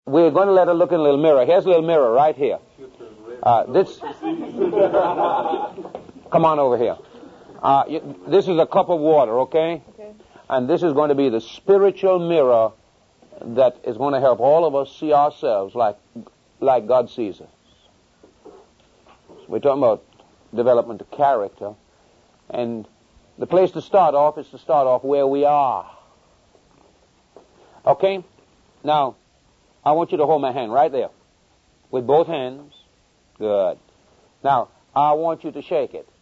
We're going to let her look in a little mirror. Here's a little mirror right here. This. Come on over here. This is a cup of water, okay? Okay. And this is going to be the spiritual mirror that is going to help all of us see ourselves like God sees us. We're talking about development of character. And the place to start off is to start off where we are. Okay? Now, I want you to hold my hand right there. With both hands. Good. Now, I want you to shake it.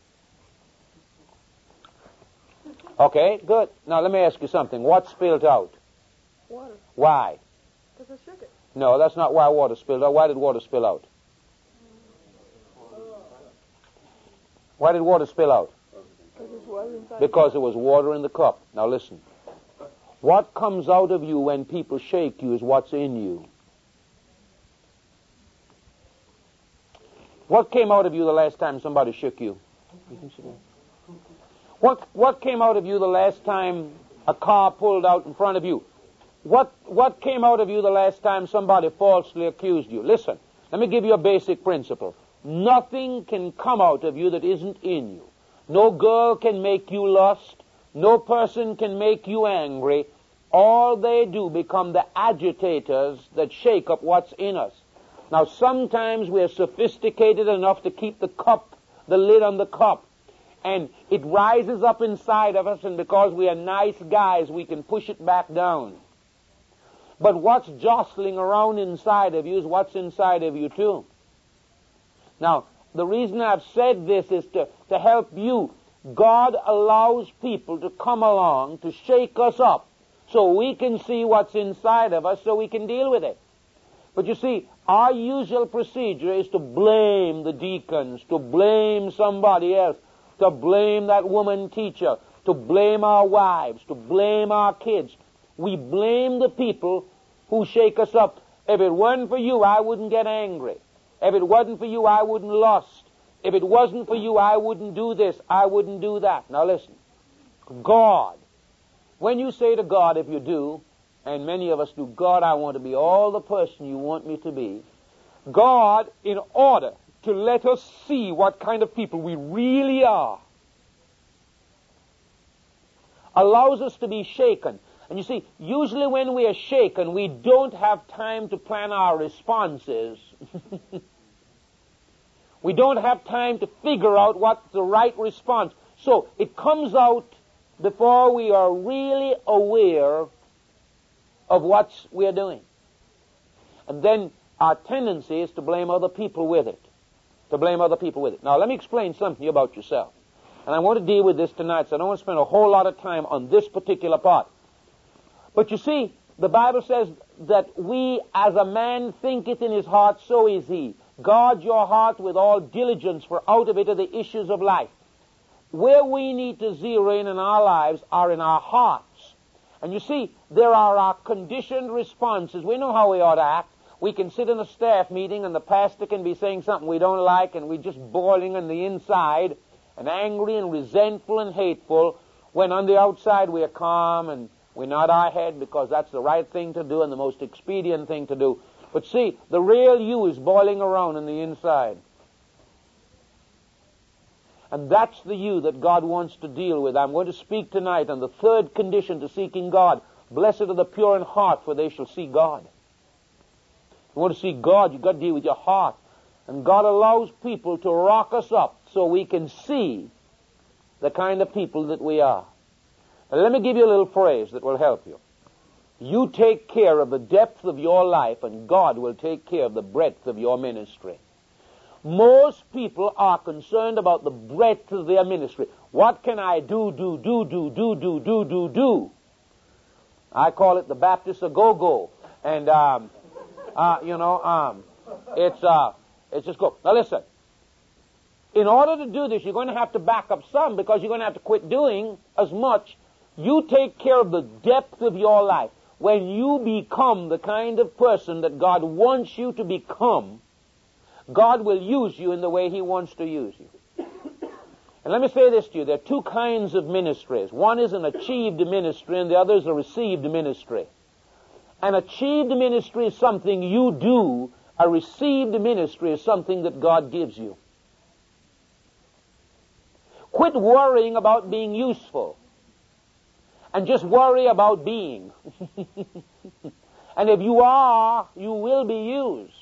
Okay, good. Now, let me ask you something. What spilled out? Water. Why? Because I shook it. No, that's not why water spilled out. Why did water spill out? Why did water spill out? Because there was water in the cup. Now listen. What comes out of you when people shake you is what's in you. What came out of you the last time somebody shook you? What came out of you the last time a car pulled out in front of you? What came out of you the last time somebody falsely accused you? Listen, let me give you a basic principle. Nothing can come out of you that isn't in you. No girl can make you lust. No person can make you angry. All they do become the agitators that shake up what's in us. Now, sometimes we're sophisticated enough to keep the lid on the cup. And it rises up inside of us, and because we are nice guys, we can push it back down. But what's jostling around inside of you is what's inside of you too. Now, the reason I've said this is to help you. God allows people to come along to shake us up so we can see what's inside of us so we can deal with it. But you see, our usual procedure is to blame the deacons, to blame somebody else, to blame that woman teacher, to blame our wives, to blame our kids. We blame the people who shake us up. If it weren't for you, I wouldn't get angry. If it wasn't for you, I wouldn't lust. If it wasn't for you, I wouldn't do this, I wouldn't do that. Now listen, God, when you say to God, if you do, and many of us do, God, I want to be all the person you want me to be, God, in order to let us see what kind of people we really are, allows us to be shaken. And you see, usually when we are shaken, we don't have time to plan our responses. We don't have time to figure out what's the right response. So it comes out before we are really aware of what we are doing. And then our tendency is to blame other people with it. To blame other people with it. Now let me explain something about yourself. And I want to deal with this tonight, so I don't want to spend a whole lot of time on this particular part. But you see, the Bible says that we, as a man thinketh in his heart, so is he. Guard your heart with all diligence, for out of it are the issues of life. Where we need to zero in our lives are in our hearts. And you see, there are our conditioned responses. We know how we ought to act. We can sit in a staff meeting and the pastor can be saying something we don't like and we're just boiling on the inside and angry and resentful and hateful, when on the outside we are calm and we nod our head because that's the right thing to do and the most expedient thing to do. But see, the real you is boiling around on the inside. And that's the you that God wants to deal with. I'm going to speak tonight on the third condition to seeking God. Blessed are the pure in heart, for they shall see God. If you want to see God, you've got to deal with your heart. And God allows people to rock us up so we can see the kind of people that we are. Now, let me give you a little phrase that will help you. You take care of the depth of your life, and God will take care of the breadth of your ministry. Most people are concerned about the breadth of their ministry. What can I do? I call it the Baptist a-go-go. And, it's just go. Now listen. In order to do this, you're going to have to back up some, because you're going to have to quit doing as much. You take care of the depth of your life. When you become the kind of person that God wants you to become, God will use you in the way He wants to use you. And let me say this to you. There are two kinds of ministries. One is an achieved ministry and the other is a received ministry. An achieved ministry is something you do. A received ministry is something that God gives you. Quit worrying about being useful and just worry about being. And if you are, you will be used.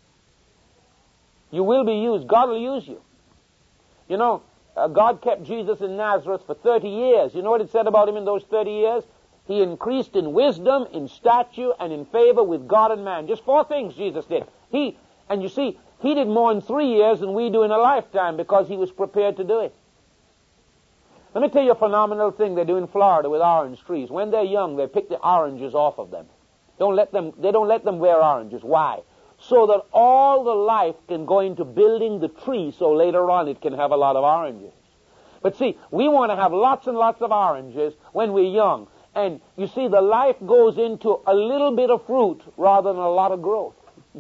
You will be used. God will use you. You know, God kept Jesus in Nazareth for 30 years. You know what it said about him in those 30 years? He increased in wisdom, in stature, and in favor with God and man. Just 4 things Jesus did. And you see, he did more in 3 years than we do in a lifetime because he was prepared to do it. Let me tell you a phenomenal thing they do in Florida with orange trees. When they're young, they pick the oranges off of them. They don't let them wear oranges. Why? So that all the life can go into building the tree so later on it can have a lot of oranges. But see, we want to have lots and lots of oranges when we're young. And you see, the life goes into a little bit of fruit rather than a lot of growth.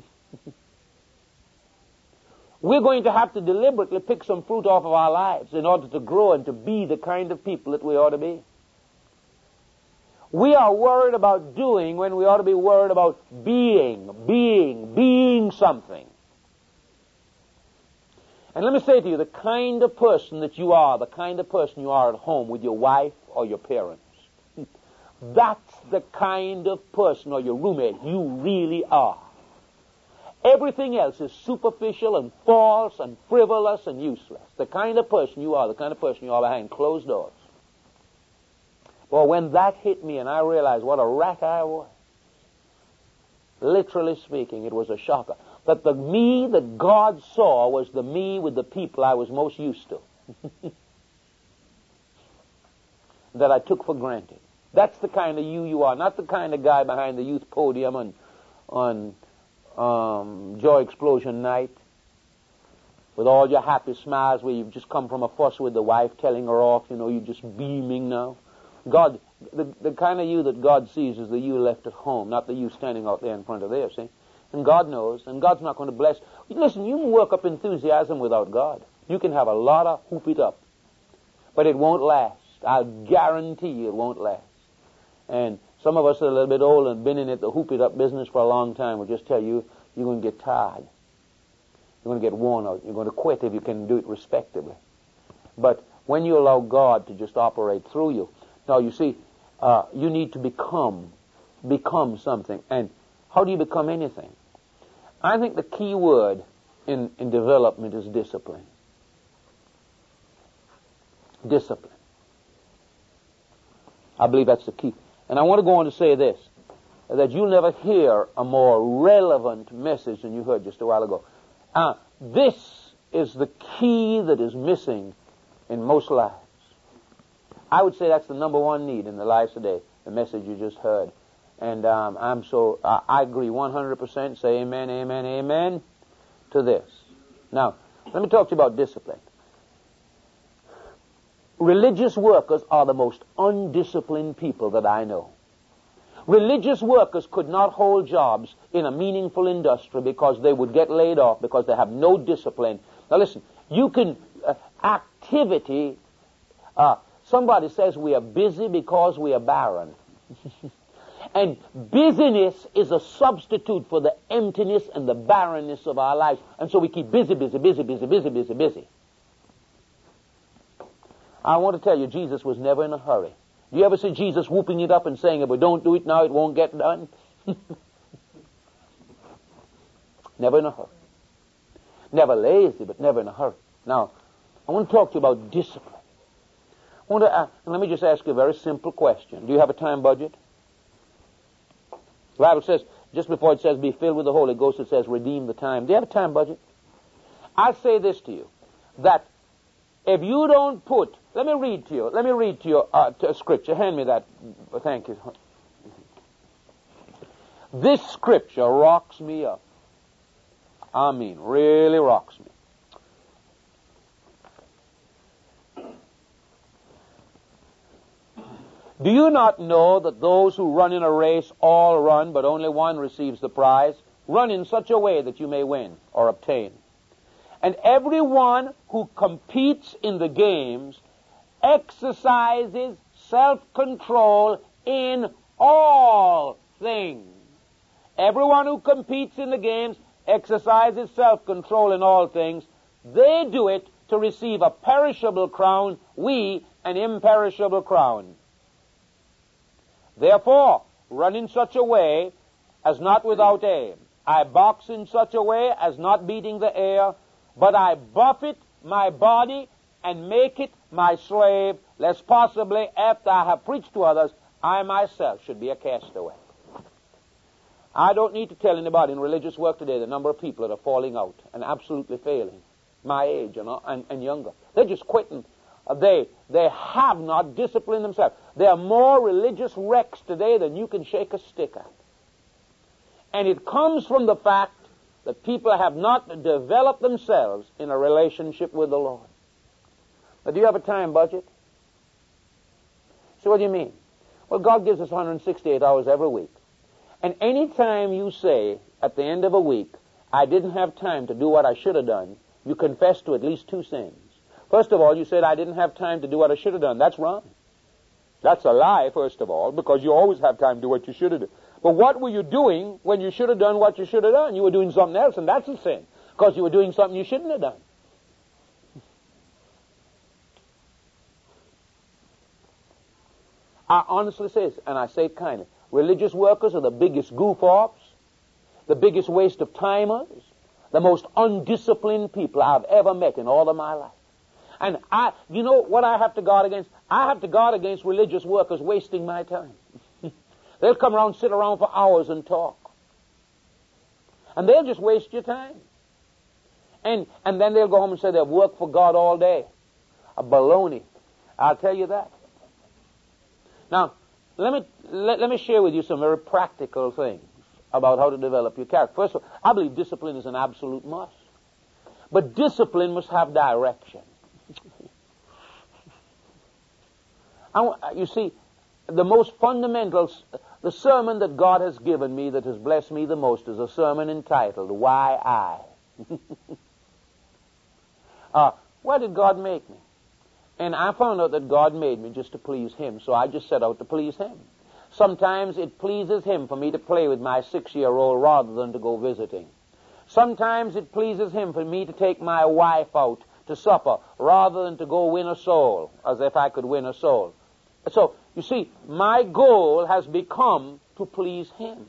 We're going to have to deliberately pick some fruit off of our lives in order to grow and to be the kind of people that we ought to be. We are worried about doing when we ought to be worried about being something. And let me say to you, the kind of person that you are, the kind of person you are at home with your wife or your parents, that's the kind of person, or your roommate, you really are. Everything else is superficial and false and frivolous and useless. The kind of person you are, the kind of person you are behind closed doors. Well, when that hit me and I realized what a rat I was, literally speaking, it was a shocker. That the me that God saw was the me with the people I was most used to. That I took for granted. That's the kind of you are, not the kind of guy behind the youth podium on Joy Explosion night with all your happy smiles where you've just come from a fuss with the wife telling her off, you're just beaming now. God, the kind of you that God sees is the you left at home, not the you standing out there in front of there, see? And God knows, and God's not going to bless. Listen, you can work up enthusiasm without God. You can have a lot of hoop it up, but it won't last. I'll guarantee you it won't last. And some of us are a little bit old and been in it, the hoop it up business for a long time. Will just tell you, you're going to get tired. You're going to get worn out. You're going to quit if you can do it respectably. But when you allow God to just operate through you, now you see, you need to become something. And how do you become anything? I think the key word in development is discipline. Discipline. I believe that's the key. And I want to go on to say this, that you'll never hear a more relevant message than you heard just a while ago. This is the key that is missing in most lives. I would say that's the number one need in the lives today, the message you just heard. And I agree 100%. Say amen, amen, amen to this. Now, let me talk to you about discipline. Religious workers are the most undisciplined people that I know. Religious workers could not hold jobs in a meaningful industry because they would get laid off because they have no discipline. Now listen, activity, somebody says we are busy because we are barren. And busyness is a substitute for the emptiness and the barrenness of our lives. And so we keep busy. I want to tell you, Jesus was never in a hurry. Do you ever see Jesus whooping it up and saying, if we don't do it now, it won't get done? Never in a hurry. Never lazy, but never in a hurry. Now, I want to talk to you about discipline. Let me just ask you a very simple question. Do you have a time budget? The Bible says, just before it says, be filled with the Holy Ghost, it says, redeem the time. Do you have a time budget? I say this to you, that if you don't put, let me read to you a scripture. Hand me that. Thank you. This scripture rocks me up. I mean, really rocks me. Do you not know that those who run in a race all run, but only one receives the prize? Run in such a way that you may win or obtain. And everyone who competes in the games exercises self-control in all things. Everyone who competes in the games exercises self-control in all things. They do it to receive a perishable crown, we an imperishable crown. Therefore, run in such a way as not without aim. I box in such a way as not beating the air, but I buffet my body and make it my slave, lest possibly after I have preached to others, I myself should be a castaway. I don't need to tell anybody in religious work today the number of people that are falling out and absolutely failing, my age and younger. They're just quitting. They have not disciplined themselves. There are more religious wrecks today than you can shake a stick at. And it comes from the fact that people have not developed themselves in a relationship with the Lord. But do you have a time budget? So what do you mean? Well, God gives us 168 hours every week. And any time you say, at the end of a week, I didn't have time to do what I should have done, you confess to at least two sins. First of all, you said, I didn't have time to do what I should have done. That's wrong. That's a lie, first of all, because you always have time to do what you should have done. But what were you doing when you should have done what you should have done? You were doing something else, and that's a sin, because you were doing something you shouldn't have done. I honestly say this, and I say it kindly, religious workers are the biggest goof-offs, the biggest waste of timers, the most undisciplined people I've ever met in all of my life. And you know what I have to guard against? I have to guard against religious workers wasting my time. They'll come around, sit around for hours and talk. And they'll just waste your time. And then they'll go home and say they've worked for God all day. A baloney. I'll tell you that. Now, let me share with you some very practical things about how to develop your character. First of all, I believe discipline is an absolute must. But discipline must have direction. You see, the most fundamental, the sermon that God has given me that has blessed me the most is a sermon entitled, Why I? Why did God make me? And I found out that God made me just to please Him, so I just set out to please Him. Sometimes it pleases Him for me to play with my 6-year-old rather than to go visiting. Sometimes it pleases Him for me to take my wife out to supper rather than to go win a soul, as if I could win a soul. So, you see, my goal has become to please Him.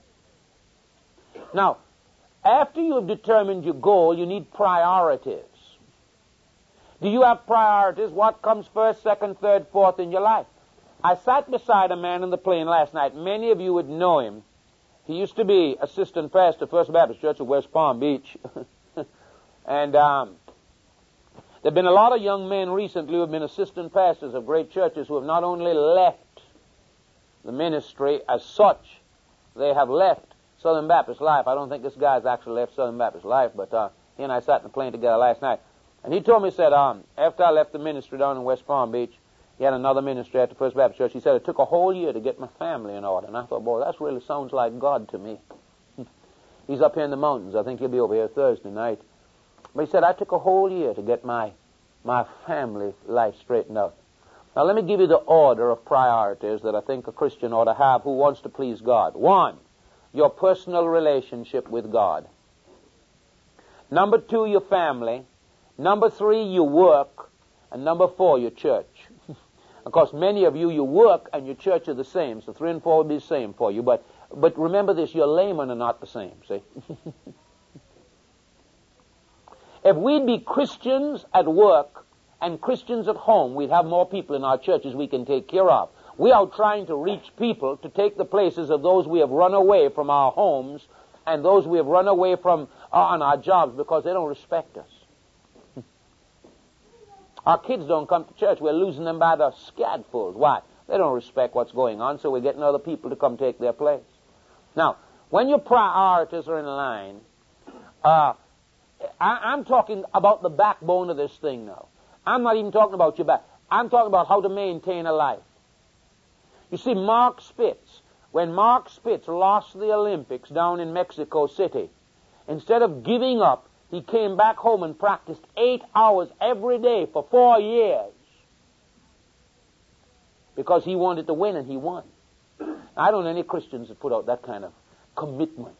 Now, after you have determined your goal, you need priorities. Do you have priorities? What comes first, second, third, fourth in your life? I sat beside a man in the plane last night. Many of you would know him. He used to be assistant pastor, First Baptist Church of West Palm Beach. And there have been a lot of young men recently who have been assistant pastors of great churches who have not only left the ministry as such, they have left Southern Baptist life. I don't think this guy's actually left Southern Baptist life, but he and I sat in the plane together last night. And he told me, he said, after I left the ministry down in West Palm Beach, he had another ministry at the First Baptist Church. He said, it took a whole year to get my family in order. And I thought, boy, that really sounds like God to me. He's up here in the mountains. I think he'll be over here Thursday night. But he said, I took a whole year to get my family life straightened out. Now, let me give you the order of priorities that I think a Christian ought to have who wants to please God. 1, your personal relationship with God. Number 2, your family. Number 3, your work. And number 4, your church. Of course, many of you, your work and your church are the same, so 3 and 4 will be the same for you. But remember this, your laymen are not the same, see? If we'd be Christians at work and Christians at home, we'd have more people in our churches we can take care of. We are trying to reach people to take the places of those we have run away from our homes and those we have run away from on our jobs because they don't respect us. Our kids don't come to church. We're losing them by the scadfuls. Why? They don't respect what's going on, so we're getting other people to come take their place. Now, when your priorities are in line, I'm talking about the backbone of this thing now. I'm not even talking about your back. I'm talking about how to maintain a life. You see, Mark Spitz, when Mark Spitz lost the Olympics down in Mexico City, instead of giving up, he came back home and practiced 8 hours every day for 4 years because he wanted to win, and he won. I don't know any Christians that put out that kind commitment.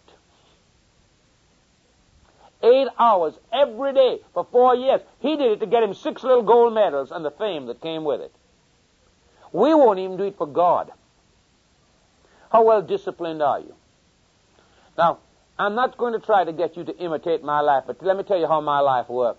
8 hours every day for 4 years. He did it to get him 6 little gold medals and the fame that came with it. We won't even do it for God. How well disciplined are you? Now, I'm not going to try to get you to imitate my life, but let me tell you how my life works.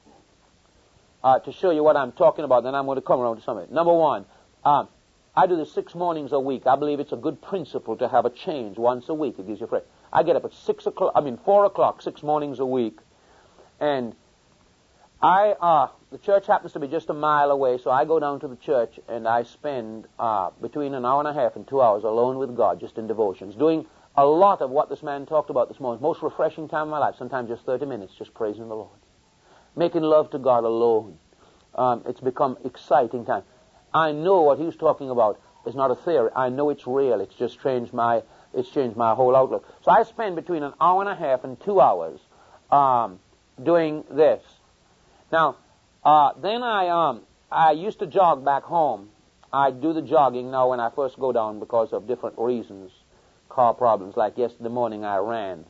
To show you what I'm talking about, then I'm going to come around to some of it. Number one, I do this 6 mornings a week. I believe it's a good principle to have a change once a week. It gives you fresh. I get up at 4 o'clock, 6 mornings a week, and the church happens to be just a mile away, so I go down to the church and I spend between an hour and a half and 2 hours alone with God, just in devotions, doing a lot of what this man talked about this morning. Most refreshing time of my life, sometimes just 30 minutes, just praising the Lord. Making love to God alone. It's become exciting time. I know what he was talking about is not a theory. I know it's real. It's just changed my whole outlook. So I spend between an hour and a half and 2 hours doing this. Now, then I used to jog back home. I do the jogging now when I first go down because of different reasons, car problems. Like yesterday morning I ran.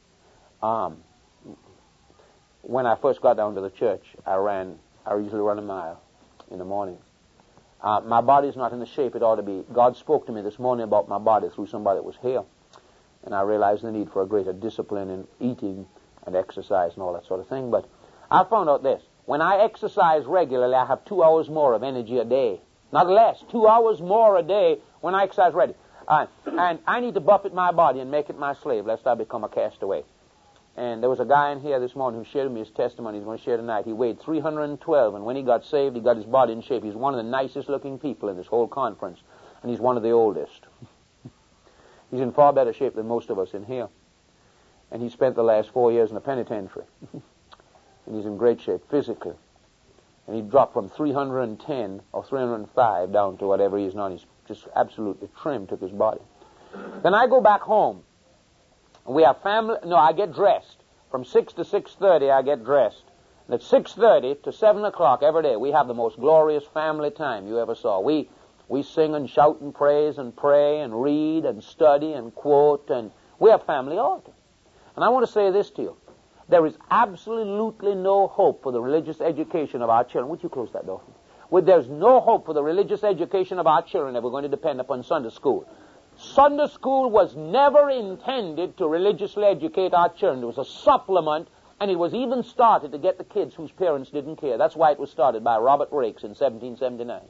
When I first got down to the church, I ran. I usually run a mile in the morning. My body's not in the shape it ought to be. God spoke to me this morning about my body through somebody that was here. And I realized the need for a greater discipline in eating and exercise and all that sort of thing. But I found out this. When I exercise regularly, I have 2 hours more of energy a day. Not less. 2 hours more a day when I exercise regularly. And I need to buffet my body and make it my slave, lest I become a castaway. And there was a guy in here this morning who shared with me his testimony. He's going to share tonight. He weighed 312, and when he got saved, he got his body in shape. He's one of the nicest-looking people in this whole conference, and he's one of the oldest. He's in far better shape than most of us in here. And he spent the last 4 years in the penitentiary. And he's in great shape physically. And he dropped from 310 or 305 down to whatever he is now. He's just absolutely trim, took his body. Then I go back home. We have family. No, I get dressed. From 6 to 6:30, I get dressed. And at 6:30 to 7 o'clock every day, we have the most glorious family time you ever saw. We sing and shout and praise and pray and read and study and quote, and we have family altar. And I want to say this to you. There is absolutely no hope for the religious education of our children. Would you close that door? There's no hope for the religious education of our children if we're going to depend upon Sunday school. Sunday school was never intended to religiously educate our children. It was a supplement, and it was even started to get the kids whose parents didn't care. That's why it was started by Robert Raikes in 1779.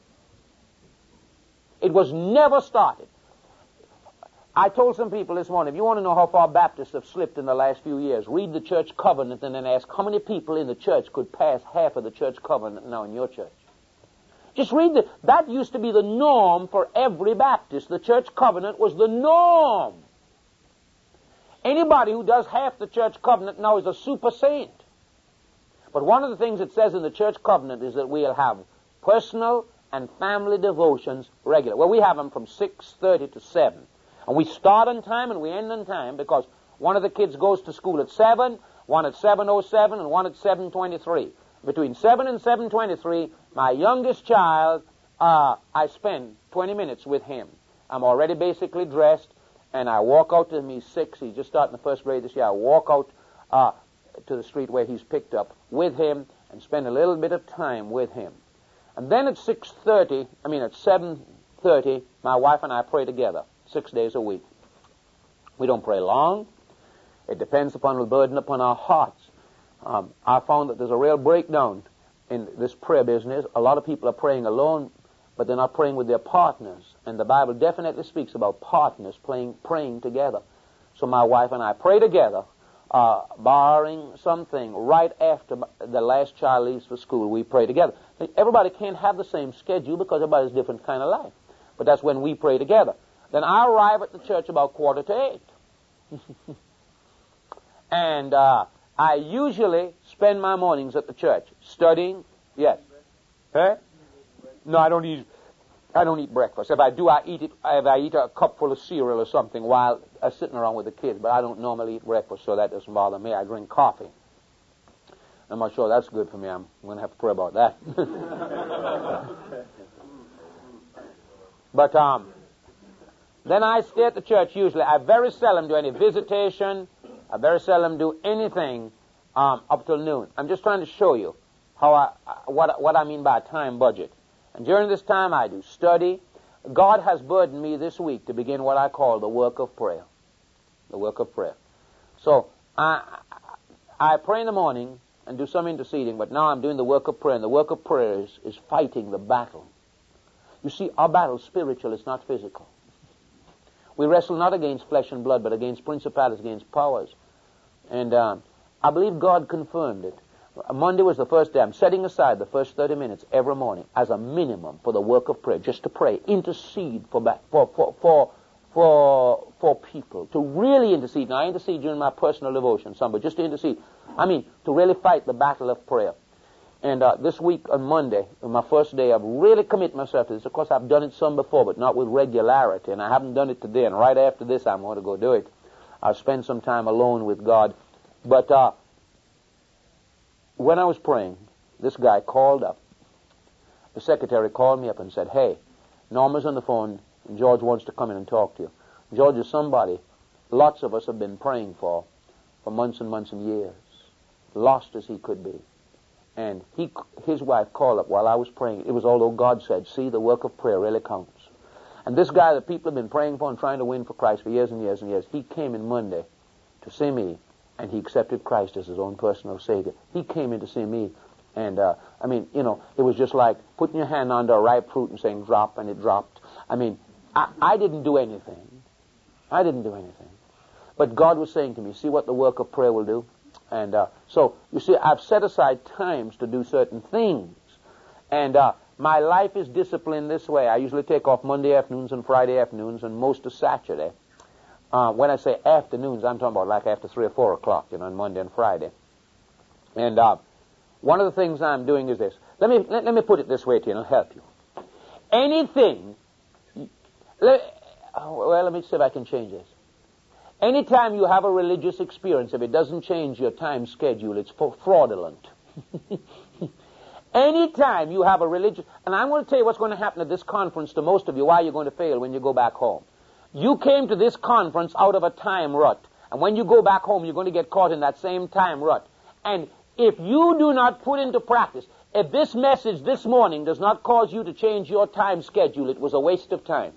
It was never started. I told some people this morning, if you want to know how far Baptists have slipped in the last few years, read the church covenant and then ask how many people in the church could pass half of the church covenant now in your church. Just read that used to be the norm for every Baptist. The church covenant was the norm. Anybody who does half the church covenant now is a super saint. But one of the things it says in the church covenant is that we'll have personal and family devotions regular. Well, we have them from 6:30 to 7. And we start on time and we end on time because one of the kids goes to school at 7, one at 7:07, and one at 7:23. Between 7 and 7:23, my youngest child, I spend 20 minutes with him. I'm already basically dressed, and I walk out to him. He's 6. He's just starting the first grade this year. I walk out to the street where he's picked up with him and spend a little bit of time with him. And then at 7:30, my wife and I pray together 6 days a week. We don't pray long. It depends upon the burden upon our hearts. I found that there's a real breakdown in this prayer business. A lot of people are praying alone, but they're not praying with their partners. And the Bible definitely speaks about partners praying together. So my wife and I pray together, barring something right after the last child leaves for school, we pray together. Everybody can't have the same schedule because everybody has a different kind of life. But that's when we pray together. Then I arrive at the church about 7:45. And I usually spend my mornings at the church studying. Yes. Eh? No, I don't eat breakfast. If I do, I eat a cupful of cereal or something while sitting around with the kids. But I don't normally eat breakfast, so that doesn't bother me. I drink coffee. I'm not sure that's good for me. I'm going to have to pray about that. But Then I stay at the church usually. I very seldom do any visitation. I very seldom do anything up till noon. I'm just trying to show you how what I mean by a time budget. And during this time I do study. God has burdened me this week to begin what I call the work of prayer. The work of prayer. So I pray in the morning and do some interceding, but now I'm doing the work of prayer, and the work of prayer is fighting the battle. You see, our battle is spiritual, it's not physical. We wrestle not against flesh and blood, but against principalities, against powers. And I believe God confirmed it. Monday was the first day. I'm setting aside the first 30 minutes every morning as a minimum for the work of prayer, just to pray, intercede for people, to really intercede. Now, I intercede during my personal devotion, but just to intercede. I mean, to really fight the battle of prayer. And this week on Monday, on my first day, I've really committed myself to this. Of course, I've done it some before, but not with regularity, and I haven't done it today. And right after this, I'm going to go do it. I'll spend some time alone with God. But when I was praying, this guy called up. The secretary called me up and said, "Hey, Norma's on the phone, and George wants to come in and talk to you." George is somebody lots of us have been praying for months and months and years, lost as he could be. And his wife called up while I was praying. It was although God said, "See, the work of prayer really counts." And this guy that people have been praying for and trying to win for Christ for years and years and years, he came in Monday to see me, and he accepted Christ as his own personal Savior. He came in to see me, and I mean, you know, it was just like putting your hand under a ripe fruit and saying, "Drop," and it dropped. I mean, I didn't do anything. I didn't do anything. But God was saying to me, "See what the work of prayer will do?" And so, you see, I've set aside times to do certain things. And my life is disciplined this way. I usually take off Monday afternoons and Friday afternoons and most of Saturday. When I say afternoons, I'm talking about like after 3 or 4 o'clock, you know, on Monday and Friday. And one of the things I'm doing is this. Let me put it this way to you, and it'll help you. Anything... let me see if I can change this. Anytime you have a religious experience, if it doesn't change your time schedule, it's fraudulent. Anytime you have a religious... And I'm going to tell you what's going to happen at this conference to most of you, why you're going to fail when you go back home. You came to this conference out of a time rut. And when you go back home, you're going to get caught in that same time rut. And if you do not put into practice, if this message this morning does not cause you to change your time schedule, it was a waste of time.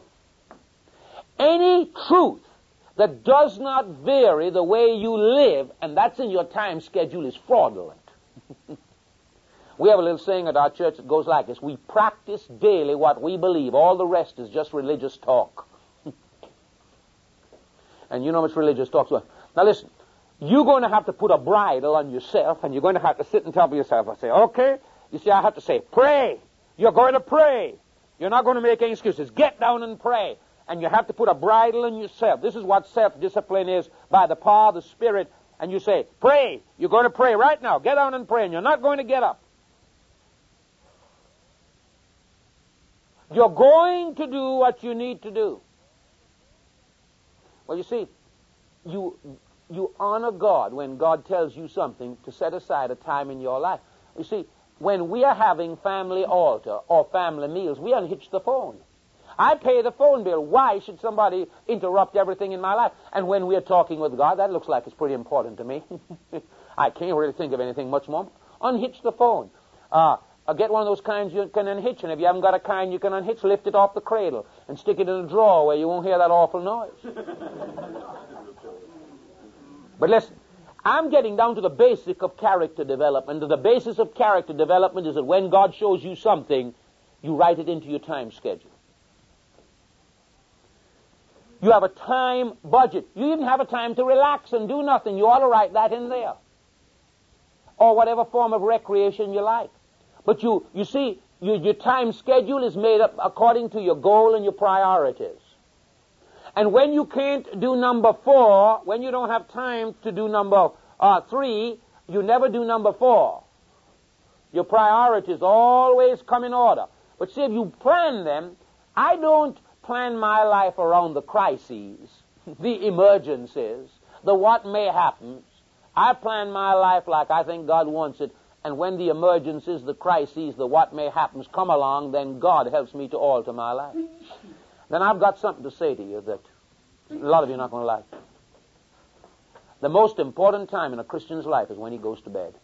Any truth that does not vary the way you live, and that's in your time schedule, is fraudulent. We have a little saying at our church that goes like this: we practice daily what we believe. All the rest is just religious talk. And you know much religious talk. Now listen, you're going to have to put a bridle on yourself, and you're going to have to sit on top of yourself and say, "Okay, you see, I have to say, pray. You're going to pray. You're not going to make any excuses. Get down and pray." And you have to put a bridle on yourself. This is what self-discipline is, by the power of the Spirit. And you say, "Pray. You're going to pray right now. Get down and pray." And you're not going to get up. You're going to do what you need to do. Well, you see, you honor God when God tells you something to set aside a time in your life. You see, when we are having family altar or family meals, we unhitch the phone. I pay the phone bill. Why should somebody interrupt everything in my life? And when we're talking with God, that looks like it's pretty important to me. I can't really think of anything much more. Unhitch the phone. Get one of those kinds you can unhitch, and if you haven't got a kind you can unhitch, lift it off the cradle and stick it in a drawer where you won't hear that awful noise. But listen, I'm getting down to the basic of character development. The basis of character development is that when God shows you something, you write it into your time schedule. You have a time budget. You even have a time to relax and do nothing. You ought to write that in there. Or whatever form of recreation you like. But you see, your time schedule is made up according to your goal and your priorities. And when you can't do number 4, when you don't have time to do number 3, you never do number 4. Your priorities always come in order. But see, if you plan them, I don't plan my life around the crises, the emergencies, the what may happen. I plan my life like I think God wants it. And when the emergencies, the crises, the what may happens come along, then God helps me to alter my life. then I've got something to say to you that a lot of you are not going to like. The most important time in a Christian's life is when he goes to bed.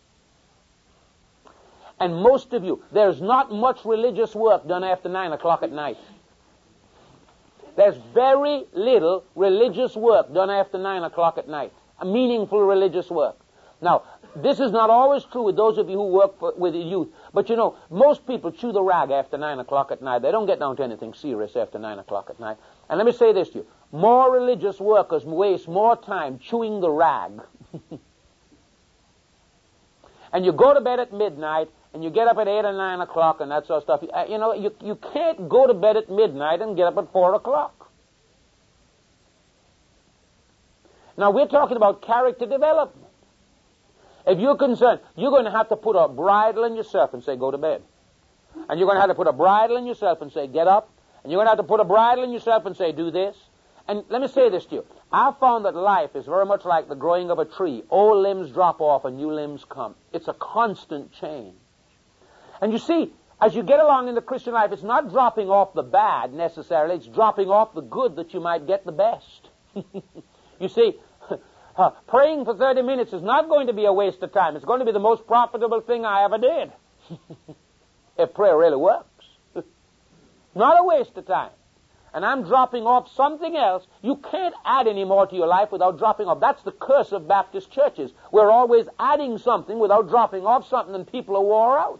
And most of you, there's not much religious work done after 9 o'clock at night. There's very little religious work done after 9 o'clock at night. A meaningful religious work. Now, this is not always true with those of you who work with the youth. But you know, most people chew the rag after 9 o'clock at night. They don't get down to anything serious after 9 o'clock at night. And let me say this to you. More religious workers waste more time chewing the rag. And you go to bed at midnight, and you get up at 8 or 9 o'clock and that sort of stuff. You know, you can't go to bed at midnight and get up at 4 o'clock. Now, we're talking about character development. If you're concerned, you're going to have to put a bridle in yourself and say, go to bed. And you're going to have to put a bridle in yourself and say, get up. And you're going to have to put a bridle in yourself and say, do this. And let me say this to you. I've found that life is very much like the growing of a tree. Old limbs drop off and new limbs come. It's a constant change. And you see, as you get along in the Christian life, it's not dropping off the bad necessarily. It's dropping off the good that you might get the best. You see, praying for 30 minutes is not going to be a waste of time. It's going to be the most profitable thing I ever did. If prayer really works. Not a waste of time. And I'm dropping off something else. You can't add any more to your life without dropping off. That's the curse of Baptist churches. We're always adding something without dropping off something, and people are wore out.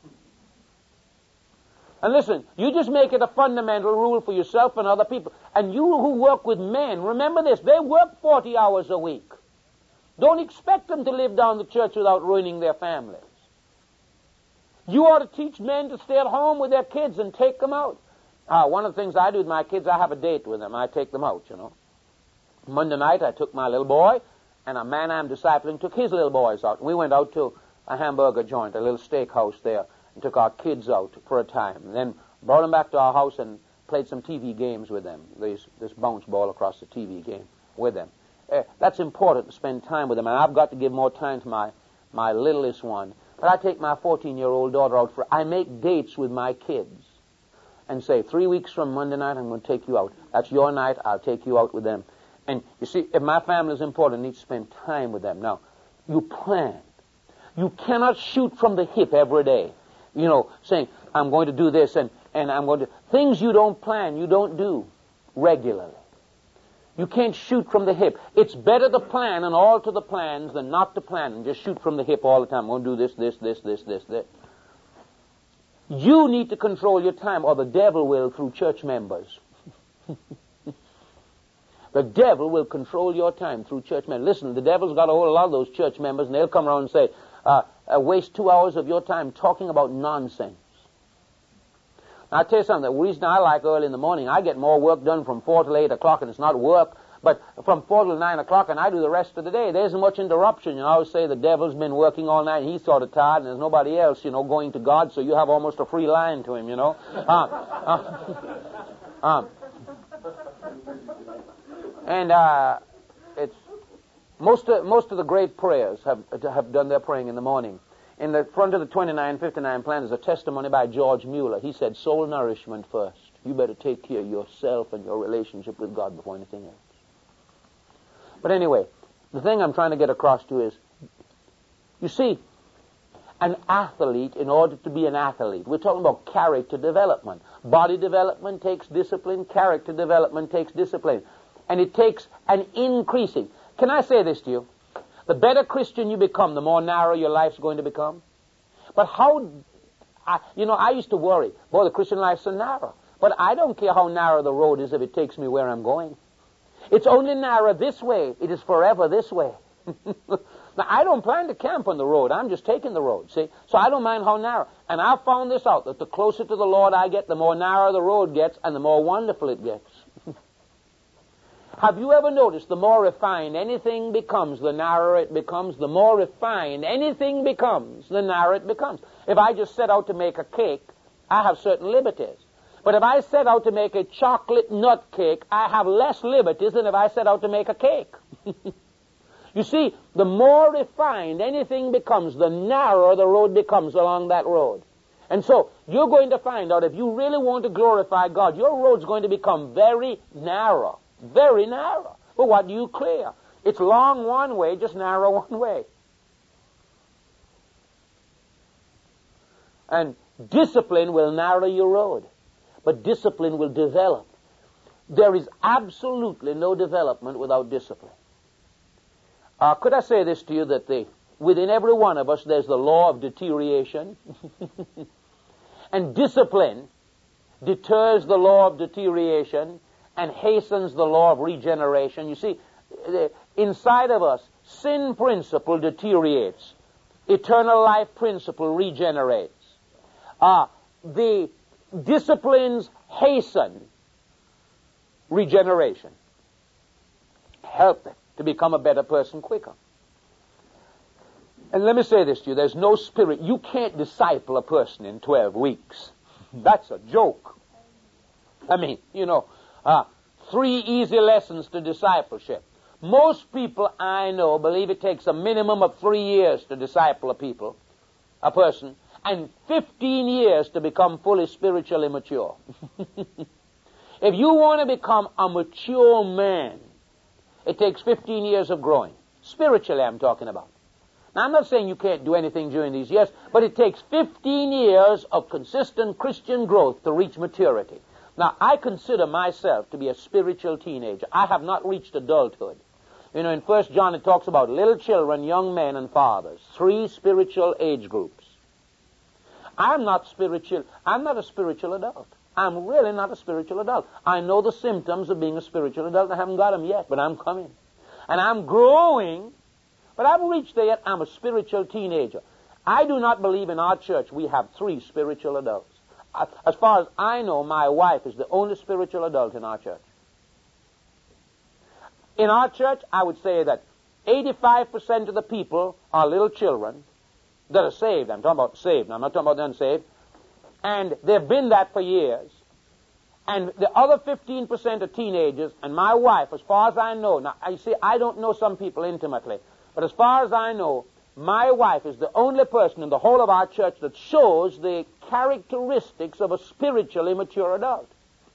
And listen, you just make it a fundamental rule for yourself and other people. And you who work with men, remember this, they work 40 hours a week. Don't expect them to live down the church without ruining their families. You ought to teach men to stay at home with their kids and take them out. One of the things I do with my kids, I have a date with them. I take them out, you know. Monday night, I took my little boy, and a man I'm discipling took his little boys out. We went out to a hamburger joint, a little steakhouse there, and took our kids out for a time. And then brought them back to our house and played some TV games with them. This bounce ball across the TV game with them. That's important to spend time with them, and I've got to give more time to my littlest one. But I take my 14-year-old daughter out I make dates with my kids and say, 3 weeks from Monday night, I'm going to take you out. That's your night, I'll take you out with them. And you see, if my family is important, I need to spend time with them. Now, you plan. You cannot shoot from the hip every day. You know, saying, I'm going to do this and I'm going to... Things you don't plan, you don't do regularly. You can't shoot from the hip. It's better to plan and alter the plans than not to plan and just shoot from the hip all the time. I'm going to do this. You need to control your time, or the devil will through church members. The devil will control your time through church members. Listen, the devil's got a whole lot of those church members, and they'll come around and say, waste 2 hours of your time talking about nonsense. Now, I'll tell you something. The reason I like early in the morning, I get more work done from 4 till 8 o'clock, and it's not work, but from 4 till 9 o'clock, and I do the rest of the day. There isn't much interruption. You know, I always say the devil's been working all night, and he's sort of tired, and there's nobody else, you know, going to God, so you have almost a free line to him, you know. It's most of the great prayers have done their praying in the morning. In the front of the 2959 plan is a testimony by George Mueller. He said, soul nourishment first. You better take care of yourself and your relationship with God before anything else. But anyway, the thing I'm trying to get across to is, you see, an athlete, in order to be an athlete, we're talking about character development. Body development takes discipline. Character development takes discipline. And it takes an increasing. Can I say this to you? The better Christian you become, the more narrow your life's going to become. But I used to worry, boy, the Christian life's so narrow. But I don't care how narrow the road is if it takes me where I'm going. It's only narrow this way. It is forever this way. Now, I don't plan to camp on the road. I'm just taking the road, see? So I don't mind how narrow. And I've found this out, that the closer to the Lord I get, the more narrow the road gets and the more wonderful it gets. Have you ever noticed the more refined anything becomes, the narrower it becomes? The more refined anything becomes, the narrower it becomes. If I just set out to make a cake, I have certain liberties. But if I set out to make a chocolate nut cake, I have less liberties than if I set out to make a cake. You see, the more refined anything becomes, the narrower the road becomes along that road. And so you're going to find out if you really want to glorify God, your road's going to become very narrow. Very narrow. But what do you clear? It's long one way, just narrow one way. And discipline will narrow your road. But discipline will develop. There is absolutely no development without discipline. Could I say this to you, that within every one of us there's the law of deterioration? And discipline deters the law of deterioration and hastens the law of regeneration. You see, inside of us, sin principle deteriorates. Eternal life principle regenerates. The disciplines hasten regeneration. Help them to become a better person quicker. And let me say this to you, there's no spirit. You can't disciple a person in 12 weeks. That's a joke. I mean, 3 easy lessons to discipleship. Most people I know believe it takes a minimum of 3 years to disciple a person, and 15 years to become fully spiritually mature. If you want to become a mature man, it takes 15 years of growing. Spiritually, I'm talking about. Now, I'm not saying you can't do anything during these years, but it takes 15 years of consistent Christian growth to reach maturity. Now, I consider myself to be a spiritual teenager. I have not reached adulthood. In 1 John it talks about little children, young men, and fathers. 3 spiritual age groups. I'm not a spiritual adult. I'm really not a spiritual adult. I know the symptoms of being a spiritual adult. I haven't got them yet, but I'm coming. And I'm growing, but I haven't reached there yet. I'm a spiritual teenager. I do not believe in our church we have 3 spiritual adults. As far as I know, my wife is the only spiritual adult in our church. In our church, I would say that 85% of the people are little children that are saved. I'm talking about saved. I'm not talking about the unsaved. And they've been that for years. And the other 15% are teenagers. And my wife, as far as I know, now, you see, I don't know some people intimately, but as far as I know, my wife is the only person in the whole of our church that shows the characteristics of a spiritually mature adult.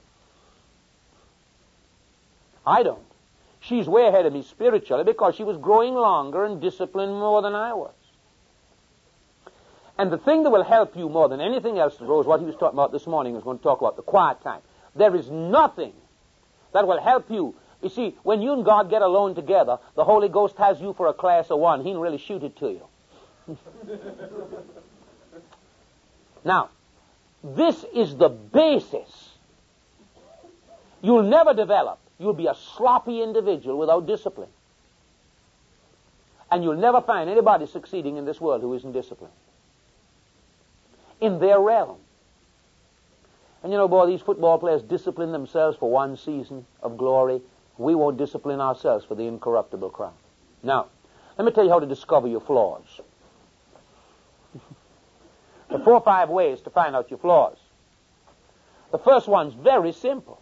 I don't. She's way ahead of me spiritually because she was growing longer and disciplined more than I was. And the thing that will help you more than anything else to grow is what he was talking about this morning. He was going to talk about the quiet time. There is nothing that will help you. You see, when you and God get alone together, the Holy Ghost has you for a class of 1. He can really shoot it to you. Now, this is the basis. You'll never develop. You'll be a sloppy individual without discipline. And you'll never find anybody succeeding in this world who isn't disciplined. In their realm. And boy, these football players discipline themselves for 1 season of glory. We won't discipline ourselves for the incorruptible crown. Now, let me tell you how to discover your flaws. There are 4 or 5 ways to find out your flaws. The first one's very simple.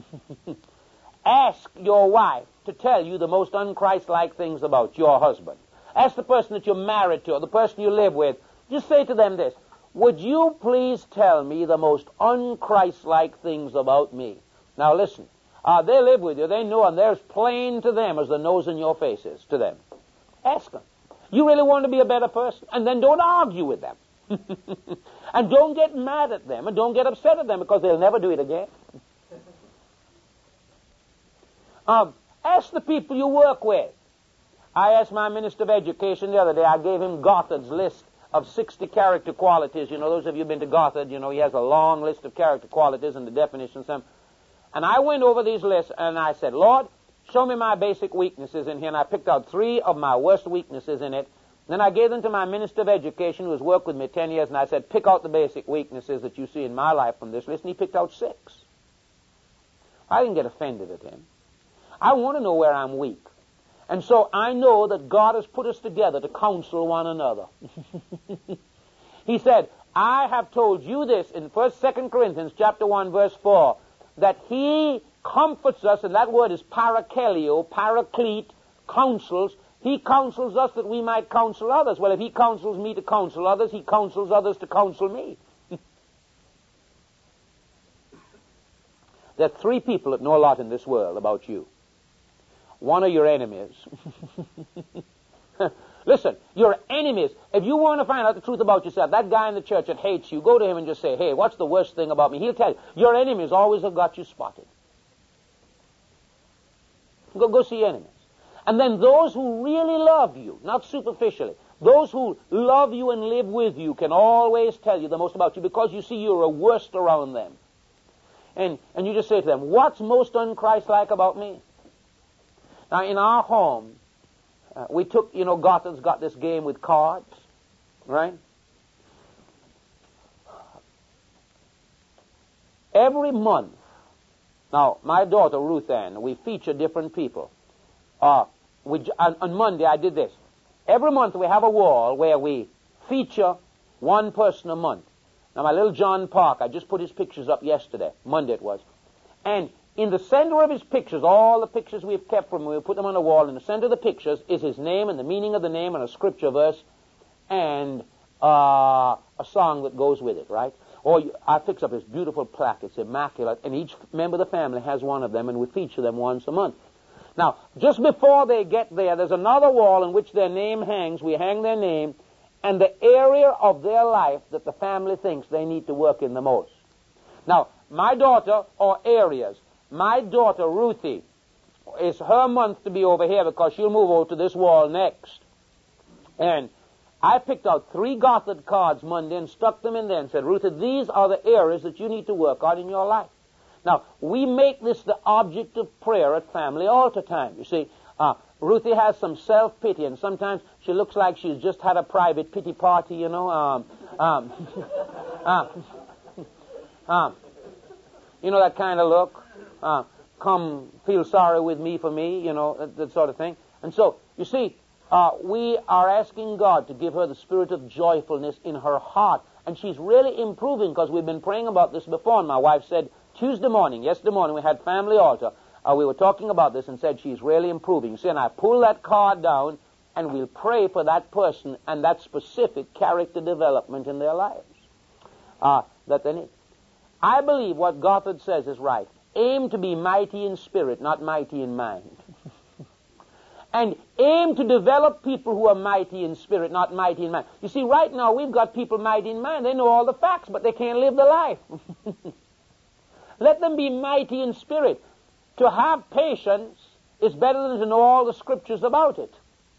Ask your wife to tell you the most un-Christ-like things about your husband. Ask the person that you're married to or the person you live with. Just say to them this: would you please tell me the most un-Christ-like things about me? Now listen, they live with you, they know, and they're as plain to them as the nose in your face is to them. Ask them. You really want to be a better person? And then don't argue with them. And don't get mad at them, and don't get upset at them, because they'll never do it again. Ask the people you work with. I asked my Minister of Education the other day, I gave him Gothard's list of 60 character qualities. Those of you who've been to Gothard, he has a long list of character qualities and the definitions of them. And I went over these lists and I said, Lord, show me my basic weaknesses in here. And I picked out 3 of my worst weaknesses in it. Then I gave them to my Minister of Education, who has worked with me 10 years, and I said, pick out the basic weaknesses that you see in my life from this list. And he picked out 6. I didn't get offended at him. I want to know where I'm weak. And so I know that God has put us together to counsel one another. He said, I have told you this in 2 Corinthians chapter 1, verse 4, that he comforts us, and that word is parakelio, paraclete, counsels. He counsels us that we might counsel others. Well, if he counsels me to counsel others, he counsels others to counsel me. There are three people that know a lot in this world about you. One are your enemies. Listen, your enemies. If you want to find out the truth about yourself, that guy in the church that hates you, go to him and just say, hey, what's the worst thing about me? He'll tell you. Your enemies always have got you spotted. Go see your enemies. And then those who really love you, not superficially, those who love you and live with you can always tell you the most about you because you see you're a worst around them. And you just say to them, what's most un-Christ-like about me? Now, in our home, we took, Gothard's got this game with cards, right? Every month, now, my daughter, Ruth Ann, we feature different people. On Monday, I did this. Every month we have a wall where we feature one person a month. Now, my little John Park, I just put his pictures up yesterday. Monday it was. And in the center of his pictures, all the pictures we've kept from him, we put them on the wall. In the center of the pictures is his name and the meaning of the name and a scripture verse and a song that goes with it, right? Or I fix up this beautiful plaque. It's immaculate. And each member of the family has one of them, and we feature them once a month. Now, just before they get there, there's another wall in which their name hangs. We hang their name and the area of their life that the family thinks they need to work in the most. Now, my daughter, or areas, my daughter, Ruthie, it's her month to be over here because she'll move over to this wall next. And I picked out 3 Gothard cards Monday and stuck them in there and said, Ruthie, these are the areas that you need to work on in your life. Now, we make this the object of prayer at family altar time. You see, Ruthie has some self-pity, and sometimes she looks like she's just had a private pity party, you know. You know that kind of look? Come feel sorry with me for me, you know, that sort of thing. And so, you see, we are asking God to give her the spirit of joyfulness in her heart. And she's really improving because we've been praying about this before. And my wife said yesterday morning, we had family altar. We were talking about this and said she's really improving. See, and I pull that card down and we'll pray for that person and that specific character development in their lives that they need. I believe what Gothard says is right. Aim to be mighty in spirit, not mighty in mind. And aim to develop people who are mighty in spirit, not mighty in mind. You see, right now we've got people mighty in mind. They know all the facts, but they can't live the life. Let them be mighty in spirit. To have patience is better than to know all the scriptures about it.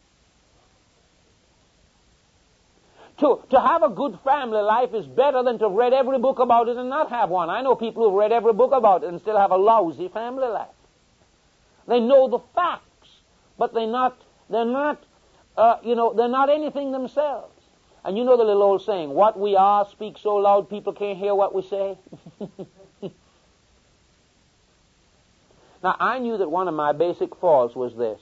To have a good family life is better than to have read every book about it and not have one. I know people who've read every book about it and still have a lousy family life. They know the facts, but they're not anything themselves. And you know the little old saying, what we are speaks so loud people can't hear what we say. Now, I knew that one of my basic faults was this.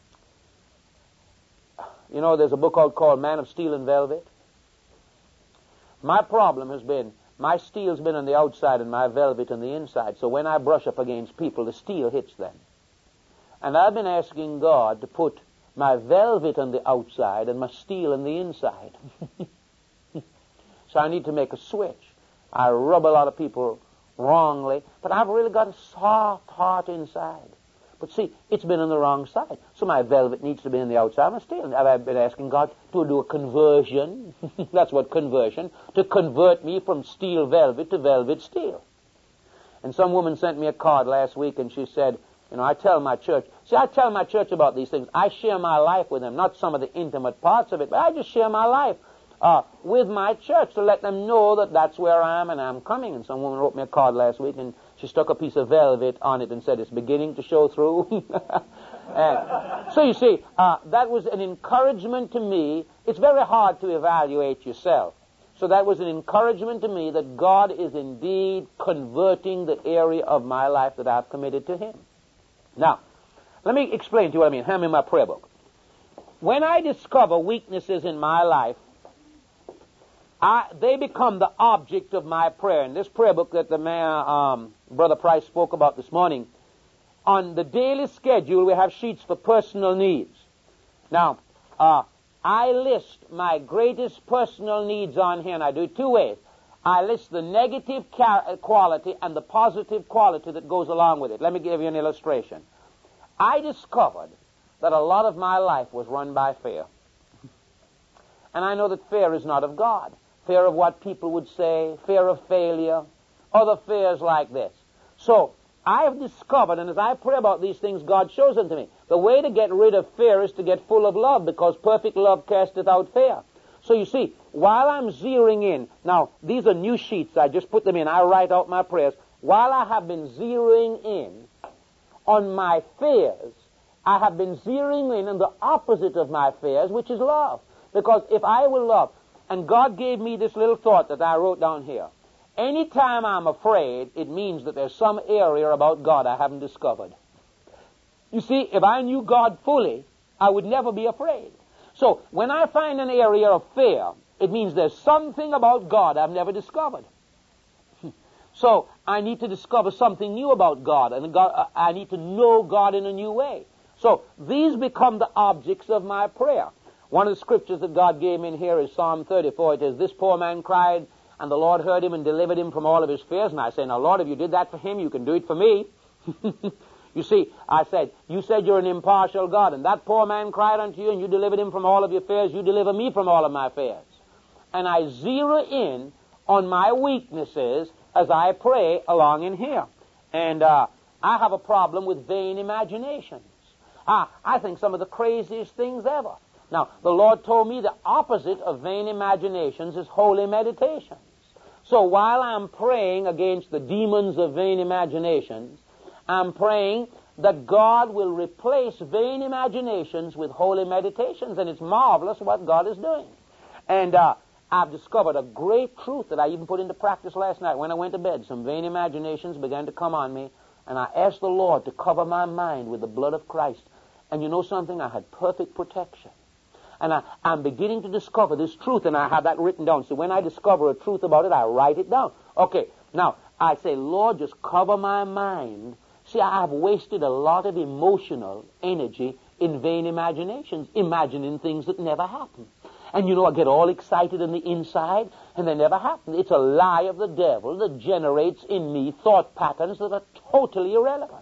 You know, there's a book called Man of Steel and Velvet. My problem has been, my steel's been on the outside and my velvet on the inside. So when I brush up against people, the steel hits them. And I've been asking God to put my velvet on the outside and my steel on the inside. So I need to make a switch. I rub a lot of people wrongly, but I've really got a soft heart inside. But see, it's been on the wrong side. So my velvet needs to be on the outside, my steel. I've been asking God to do a conversion. That's what conversion, to convert me from steel velvet to velvet steel. And some woman sent me a card last week and she said, you know, I tell my church about these things. I share my life with them, not some of the intimate parts of it, but I just share my life with my church to let them know that that's where I am and I'm coming. And some woman wrote me a card last week and she stuck a piece of velvet on it and said, it's beginning to show through. So you see, that was an encouragement to me. It's very hard to evaluate yourself. So that was an encouragement to me that God is indeed converting the area of my life that I've committed to Him. Now, let me explain to you what I mean. Hand me my prayer book. When I discover weaknesses in my life, they become the object of my prayer. In this prayer book that the man, Brother Price spoke about this morning, on the daily schedule we have sheets for personal needs. Now, I list my greatest personal needs on here, and I do it 2 ways. I list the negative quality and the positive quality that goes along with it. Let me give you an illustration. I discovered that a lot of my life was run by fear. And I know that fear is not of God. Fear of what people would say, fear of failure, other fears like this. So, I have discovered, and as I pray about these things, God shows them to me. The way to get rid of fear is to get full of love, because perfect love casteth out fear. So you see, while I'm zeroing in, now, these are new sheets, I just put them in, I write out my prayers. While I have been zeroing in on my fears, I have been zeroing in on the opposite of my fears, which is love. Because if I will love, and God gave me this little thought that I wrote down here, anytime I'm afraid, it means that there's some area about God I haven't discovered. You see, if I knew God fully, I would never be afraid. So, when I find an area of fear, it means there's something about God I've never discovered. So, I need to discover something new about God, and I need to know God in a new way. So, these become the objects of my prayer. One of the scriptures that God gave me in here is Psalm 34. It says, "This poor man cried, and the Lord heard him and delivered him from all of his fears." And I say, "Now, Lord, if you did that for him, you can do it for me." You see, I said, "You said you're an impartial God, and that poor man cried unto you, and you delivered him from all of your fears. You deliver me from all of my fears." And I zero in on my weaknesses as I pray along in here. And I have a problem with vain imaginations. I think some of the craziest things ever. Now, the Lord told me the opposite of vain imaginations is holy meditations. So while I'm praying against the demons of vain imaginations, I'm praying that God will replace vain imaginations with holy meditations, and it's marvelous what God is doing. And I've discovered a great truth that I even put into practice last night. When I went to bed, some vain imaginations began to come on me, and I asked the Lord to cover my mind with the blood of Christ. And you know something? I had perfect protection. And I'm beginning to discover this truth, and I have that written down. So when I discover a truth about it, I write it down. Okay, now, I say, Lord, just cover my mind. See, I have wasted a lot of emotional energy in vain imaginations, imagining things that never happen. And you know, I get all excited on the inside, and they never happen. It's a lie of the devil that generates in me thought patterns that are totally irrelevant.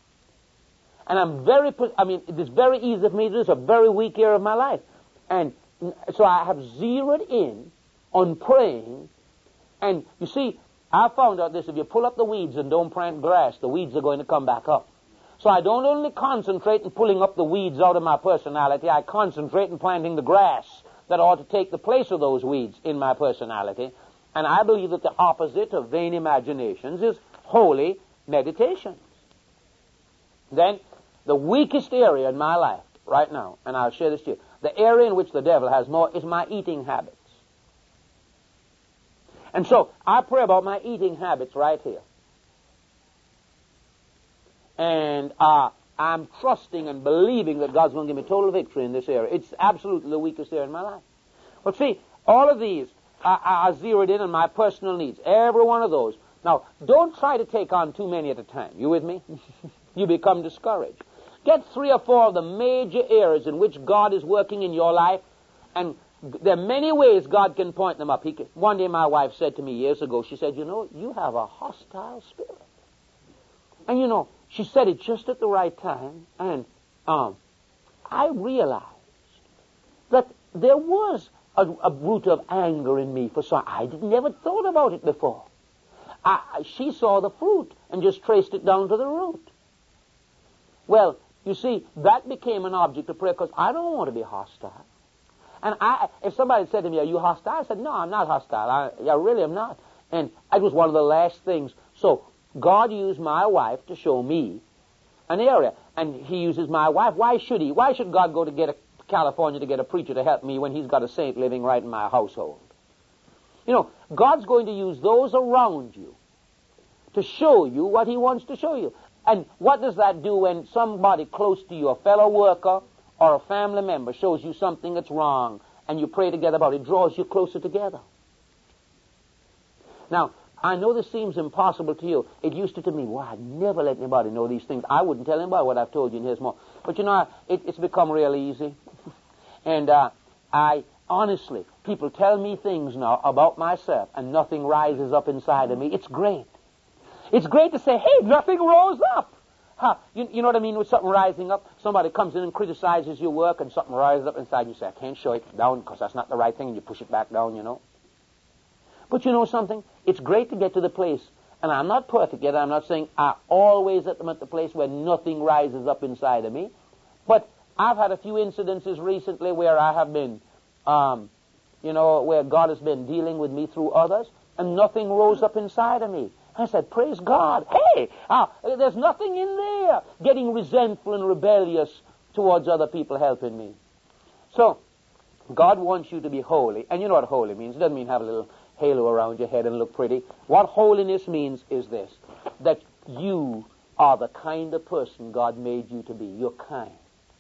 And it is very easy for me to do this, a very weak area of my life. And so I have zeroed in on praying. And you see, I found out this: if you pull up the weeds and don't plant grass, the weeds are going to come back up. So I don't only concentrate on pulling up the weeds out of my personality, I concentrate on planting the grass that ought to take the place of those weeds in my personality. And I believe that the opposite of vain imaginations is holy meditations. Then, the weakest area in my life right now, and I'll share this to you, the area in which the devil has more is my eating habits. And so, I pray about my eating habits right here. And I'm trusting and believing that God's going to give me total victory in this area. It's absolutely the weakest area in my life. But see, all of these are zeroed in on my personal needs. Every one of those. Now, don't try to take on too many at a time. You with me? You become discouraged. Get 3 or 4 of the major areas in which God is working in your life, and there are many ways God can point them up. One day my wife said to me years ago, she said, "You know, you have a hostile spirit." And you know, she said it just at the right time, and I realized that there was a root of anger in me for some. I never thought about it before. She saw the fruit and just traced it down to the root. Well, you see, that became an object of prayer because I don't want to be hostile. And if somebody said to me, "Are you hostile?" I said, "No, I'm not hostile. I really am not." And it was one of the last things. So God used my wife to show me an area. And he uses my wife. Why should he? Why should God go to California to get a preacher to help me when he's got a saint living right in my household? You know, God's going to use those around you to show you what he wants to show you. And what does that do when somebody close to you, a fellow worker or a family member, shows you something that's wrong and you pray together about it? It draws you closer together. Now, I know this seems impossible to you. It used to me. Well, I'd never let anybody know these things. I wouldn't tell anybody what I've told you, and here's more. But you know, it's become real easy. And I honestly, people tell me things now about myself and nothing rises up inside of me. It's great. It's great to say, hey, nothing rose up. Huh. You know what I mean with something rising up? Somebody comes in and criticizes your work and something rises up inside and you say, I can't show it down because that's not the right thing, and you push it back down, you know. But you know something? It's great to get to the place, and I'm not perfect yet. I'm not saying I always at the place where nothing rises up inside of me. But I've had a few incidences recently where I have been, where God has been dealing with me through others, and nothing rose up inside of me. I said, praise God. Hey, there's nothing in there getting resentful and rebellious towards other people helping me. So, God wants you to be holy. And you know what holy means. It doesn't mean have a little halo around your head and look pretty. What holiness means is this, that you are the kind of person God made you to be. You're kind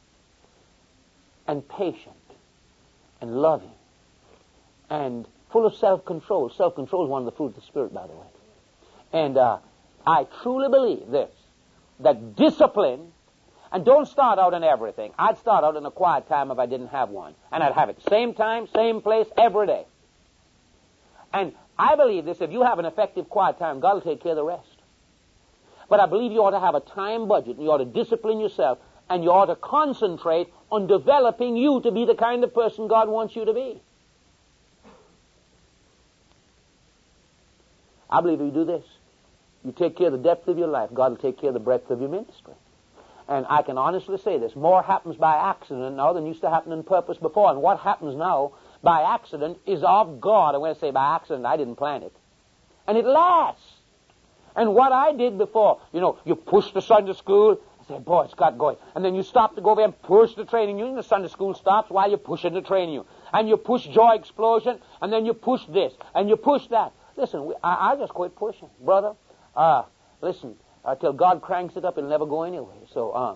and patient and loving and full of self-control. Self-control is one of the fruits of the Spirit, by the way. And I truly believe this, that discipline, and don't start out in everything. I'd start out in a quiet time if I didn't have one. And I'd have it same time, same place, every day. And I believe this, if you have an effective quiet time, God will take care of the rest. But I believe you ought to have a time budget, and you ought to discipline yourself, and you ought to concentrate on developing you to be the kind of person God wants you to be. I believe if you do this, you take care of the depth of your life, God will take care of the breadth of your ministry. And I can honestly say this, more happens by accident now than used to happen on purpose before. And what happens now by accident is of God. And when I say by accident, I didn't plan it. And it lasts. And what I did before, you push the Sunday school, I said, boy, it's got going. And then you stop to go over and push the training union. The Sunday school stops while you're pushing the training union. And you push Joy Explosion, and then you push this, and you push that. Listen, I just quit pushing, brother. Listen, till God cranks it up, it'll never go anyway. So,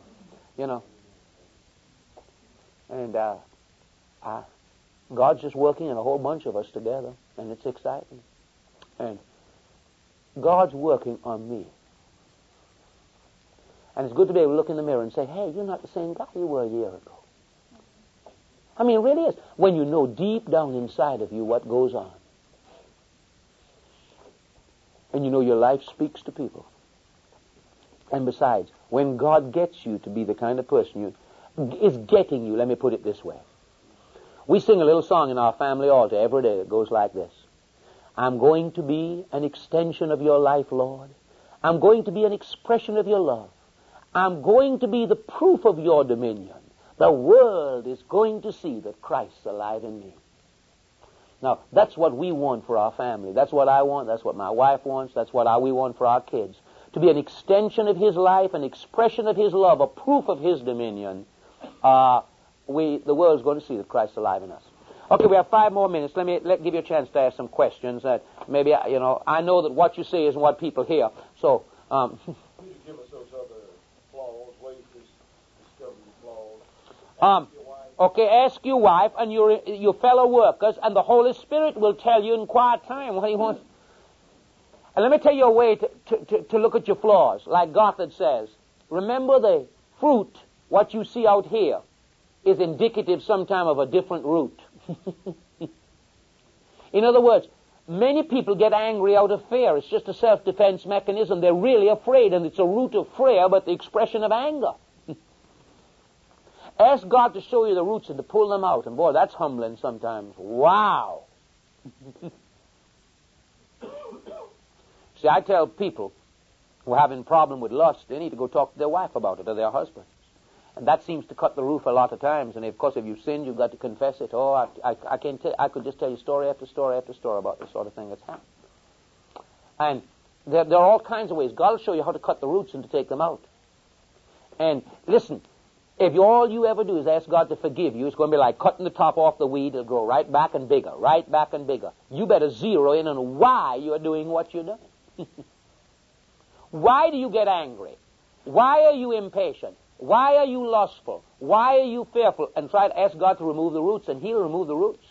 and God's just working in a whole bunch of us together, and it's exciting. And God's working on me. And it's good to be able to look in the mirror and say, hey, you're not the same guy you were a year ago. I mean, it really is. When you know deep down inside of you what goes on. And you know your life speaks to people. And besides, when God gets you to be the kind of person is getting you, let me put it this way. We sing a little song in our family altar every day that goes like this. I'm going to be an extension of your life, Lord. I'm going to be an expression of your love. I'm going to be the proof of your dominion. The world is going to see that Christ's alive in me. Now, that's what we want for our family. That's what I want. That's what my wife wants. That's what we want for our kids. To be an extension of His life, an expression of His love, a proof of His dominion. The world's going to see that Christ's alive in us. Okay, we have 5 more minutes. Let me give you a chance to ask some questions. That maybe, I know that what you say isn't what people hear. So, Can you give us those other flaws, ways to discover your flaws? Okay, ask your wife and your fellow workers, and the Holy Spirit will tell you in quiet time what He wants. And let me tell you a way to look at your flaws. Like Gothard says, remember the fruit, what you see out here, is indicative sometime of a different root. In other words, many people get angry out of fear. It's just a self-defense mechanism. They're really afraid, and it's a root of fear, but the expression of anger. Ask God to show you the roots and to pull them out. And boy, that's humbling sometimes. Wow. See, I tell people who are having a problem with lust, they need to go talk to their wife about it or their husband. And that seems to cut the roof a lot of times. And of course, if you've sinned, you've got to confess it. Oh, I could just tell you story after story after story about this sort of thing that's happened. And there are all kinds of ways. God will show you how to cut the roots and to take them out. And listen, if all you ever do is ask God to forgive you, it's going to be like cutting the top off the weed. It'll grow right back and bigger, right back and bigger. You better zero in on why you're doing what you're doing. Why do you get angry? Why are you impatient? Why are you lustful? Why are you fearful? And try to ask God to remove the roots, and He'll remove the roots.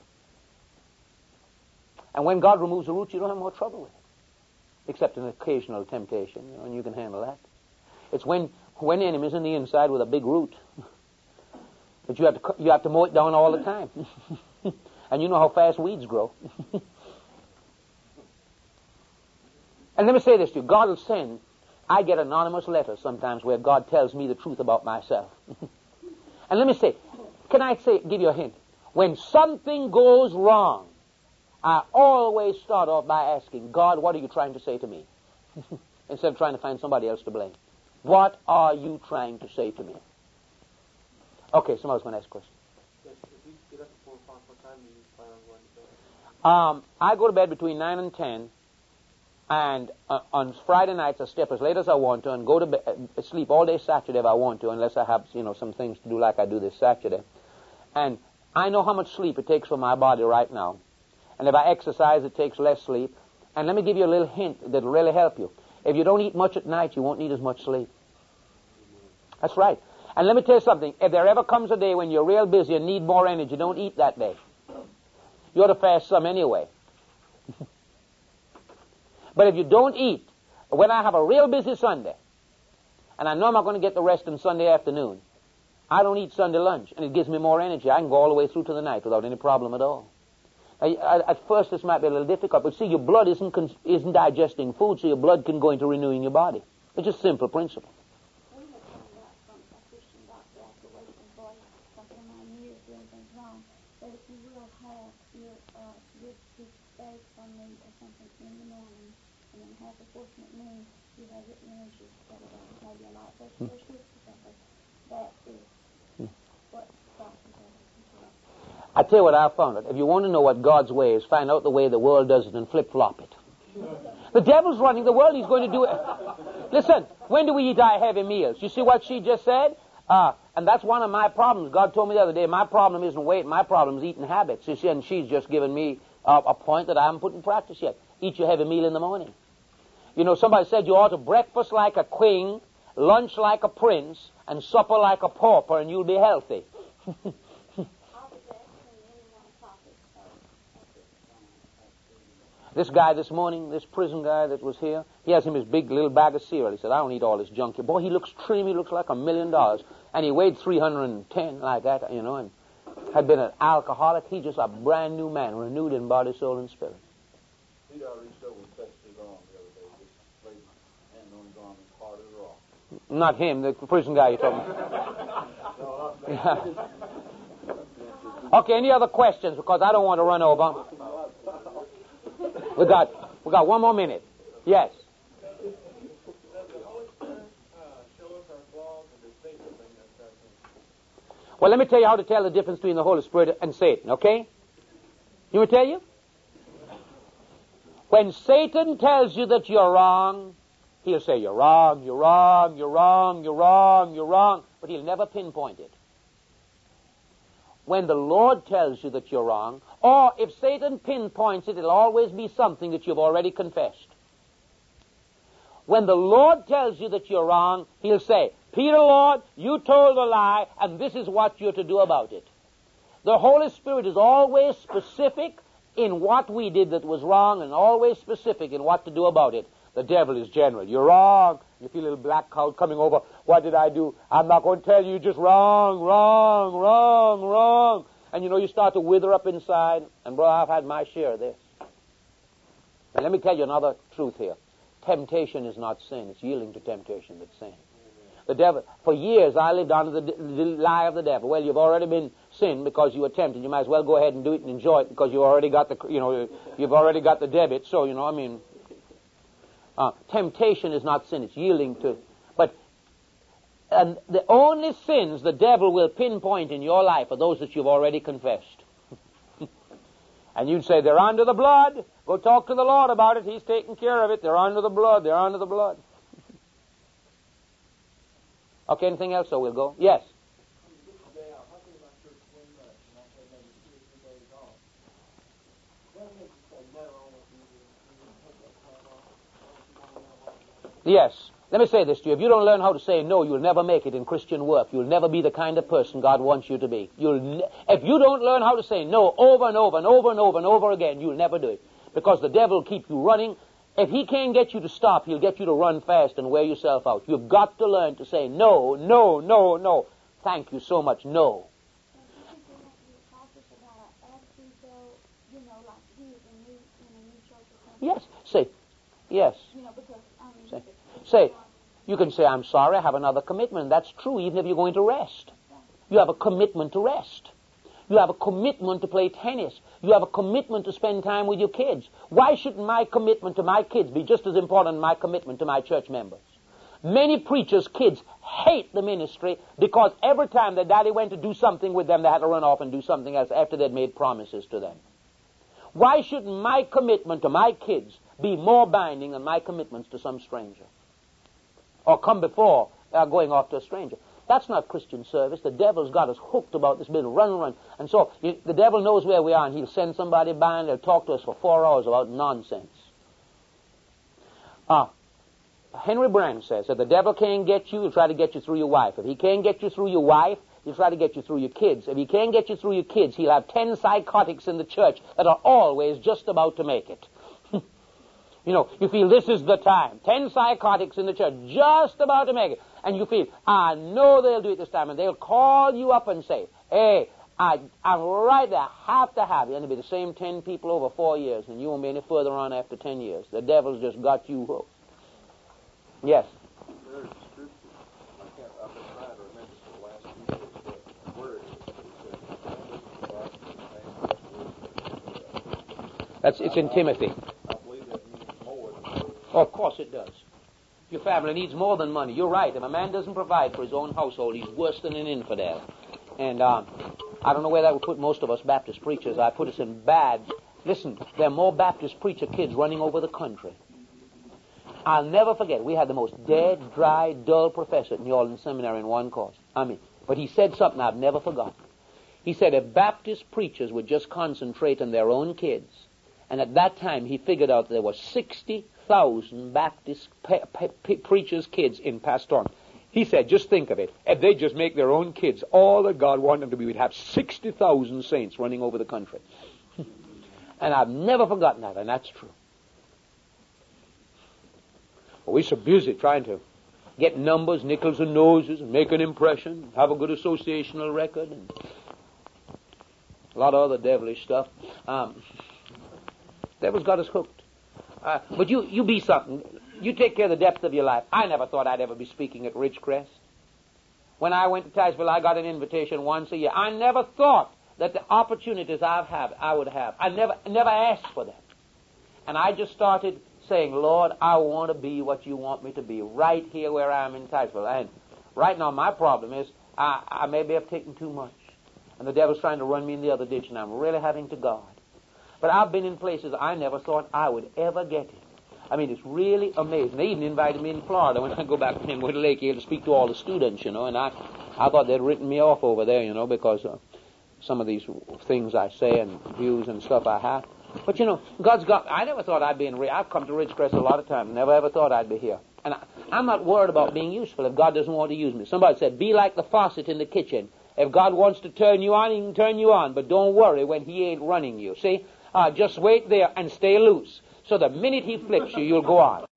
And when God removes the roots, you don't have more trouble with it, except an occasional temptation, and you can handle that. It's when the enemy's in the inside with a big root. But you have to mow it down all the time. And you know how fast weeds grow. And let me say this to you. God will send, I get anonymous letters sometimes where God tells me the truth about myself. And let me say, give you a hint? When something goes wrong, I always start off by asking, God, what are you trying to say to me? Instead of trying to find somebody else to blame. What are you trying to say to me? Okay, somebody's going to ask a question. Yes, if you get up at 4 o'clock, what time do you plan on going to bed? I go to bed between 9 and 10, and on Friday nights I stay up as late as I want to and go to bed, sleep all day Saturday if I want to, unless I have some things to do like I do this Saturday. And I know how much sleep it takes for my body right now. And if I exercise, it takes less sleep. And let me give you a little hint that will really help you. If you don't eat much at night, you won't need as much sleep. That's right. And let me tell you something. If there ever comes a day when you're real busy and need more energy, don't eat that day. You ought to fast some anyway. But if you don't eat, when I have a real busy Sunday, and I know I'm not going to get the rest on Sunday afternoon, I don't eat Sunday lunch, and it gives me more energy. I can go all the way through to the night without any problem at all. At first, this might be a little difficult, but see, your blood isn't digesting food, so your blood can go into renewing your body. It's just simple principle. We had found out from a Christian doctor after waiting for something of 9 years doing things wrong, that if you will have your good sweet steak from me or something in the morning, and then half a portion at noon, you have your energy that will tell you a lot. There's truth to that, but that is what doctors are looking for. I tell you what I found out. If you want to know what God's way is, find out the way the world does it and flip-flop it. The devil's running the world. He's going to do it. Listen, when do we eat our heavy meals? You see what she just said? And that's one of my problems. God told me the other day, my problem isn't weight, my problem is eating habits. You see, and she's just given me a point that I haven't put in practice yet. Eat your heavy meal in the morning. You know, somebody said you ought to breakfast like a queen, lunch like a prince, and supper like a pauper, and you'll be healthy. This guy this morning, this prison guy that was here, he has him his big little bag of cereal. He said, I don't eat all this junk here. Boy, he looks trim. He looks like $1 million. And he weighed 310 like that, and had been an alcoholic. He's just a brand new man, renewed in body, soul, and spirit. Peter, I reached over and touched his arm the other day. Just laid his hand on his arm and parted it off. Not him, the prison guy you're talking about. Okay, any other questions? Because I don't want to run over. We got 1 more minute. Yes. Well, let me tell you how to tell the difference between the Holy Spirit and Satan, okay? You want me to tell you? When Satan tells you that you're wrong, he'll say, you're wrong, you're wrong, you're wrong, you're wrong, you're wrong, but he'll never pinpoint it. When the Lord tells you that you're wrong, or if Satan pinpoints it, it'll always be something that you've already confessed. When the Lord tells you that you're wrong, he'll say, Peter, Lord, you told a lie, and this is what you're to do about it. The Holy Spirit is always specific in what we did that was wrong, and always specific in what to do about it. The devil is general. You're wrong. You feel a little black cloud coming over. What did I do? I'm not going to tell you. Just wrong, wrong, wrong, wrong. And you start to wither up inside. And brother, I've had my share of this. And let me tell you another truth here. Temptation is not sin. It's yielding to temptation that's sin. The devil, for years I lived under the lie of the devil. Well, you've already been sinned because you were tempted. You might as well go ahead and do it and enjoy it because you already got you've already got the debit. So, temptation is not sin. It's yielding to. And the only sins the devil will pinpoint in your life are those that you've already confessed. And you'd say, they're under the blood. Go talk to the Lord about it. He's taking care of it. They're under the blood. They're under the blood. Okay, anything else? So we'll go. Yes. Yes. Let me say this to you. If you don't learn how to say no, you'll never make it in Christian work. You'll never be the kind of person God wants you to be. If you don't learn how to say no over and over and over and over and over again, you'll never do it. Because the devil will keep you running. If he can't get you to stop, he'll get you to run fast and wear yourself out. You've got to learn to say no, no, no, no. Thank you so much, no. like he is in a new church or something. Yes. Say, yes. Because, Say, you can say, I'm sorry, I have another commitment. That's true, even if you're going to rest. You have a commitment to rest. You have a commitment to play tennis. You have a commitment to spend time with your kids. Why shouldn't my commitment to my kids be just as important as my commitment to my church members? Many preachers' kids hate the ministry because every time their daddy went to do something with them, they had to run off and do something else after they'd made promises to them. Why shouldn't my commitment to my kids be more binding than my commitments to some stranger? Or come before going off to a stranger? That's not Christian service. The devil's got us hooked about this bit of run. And so the devil knows where we are, and he'll send somebody by and they'll talk to us for 4 hours about nonsense. Henry Brand says that the devil can't get you, he'll try to get you through your wife. If he can't get you through your wife, he'll try to get you through your kids. If he can't get you through your kids, he'll have 10 psychotics in the church that are always just about to make it. You feel this is the time. 10 psychotics in the church, just about to make it. And you feel, I know they'll do it this time. And they'll call you up and say, hey, I'm right there. Have to have you. And it'll be the same 10 people over 4 years, and you won't be any further on after 10 years. The devil's just got you hooked. Yes? There's a scripture. I've been trying to remember for the last few days, but where it is. It's in Timothy. I believe that means more than money. Oh, of course it does. Your family needs more than money. You're right. If a man doesn't provide for his own household, he's worse than an infidel. And I don't know where that would put most of us Baptist preachers. I put us in bad. Listen, there are more Baptist preacher kids running over the country. I'll never forget, we had the most dead, dry, dull professor at New Orleans Seminary in one course. But he said something I've never forgotten. He said if Baptist preachers would just concentrate on their own kids, and at that time he figured out there were 60,000 Baptist preachers' kids in Pastoral. He said, just think of it. If they just make their own kids all that God wanted them to be, we'd have 60,000 saints running over the country. And I've never forgotten that, and that's true. But we're so busy trying to get numbers, nickels and noses, and make an impression, have a good associational record, and a lot of other devilish stuff. Devil's got us hooked. But you be something. You take care of the depth of your life. I never thought I'd ever be speaking at Ridgecrest. When I went to Ticeville, I got an invitation once a year. I never thought that the opportunities I would have. I never asked for them. And I just started saying, Lord, I want to be what you want me to be right here where I am in Ticeville. And right now my problem is I maybe have taken too much. And the devil's trying to run me in the other ditch, and I'm really having to guard. But I've been in places I never thought I would ever get in. It's really amazing. They even invited me in Florida when I go back to Wood Lake here to speak to all the students, and I thought they'd written me off over there, because some of these things I say and views and stuff I have. But, God's got... I never thought I'd be in... I've come to Ridgecrest a lot of times. Never ever thought I'd be here. And I'm not worried about being useful if God doesn't want to use me. Somebody said, be like the faucet in the kitchen. If God wants to turn you on, he can turn you on. But don't worry when he ain't running you. See? Just wait there and stay loose. So the minute he flips you, you'll go on.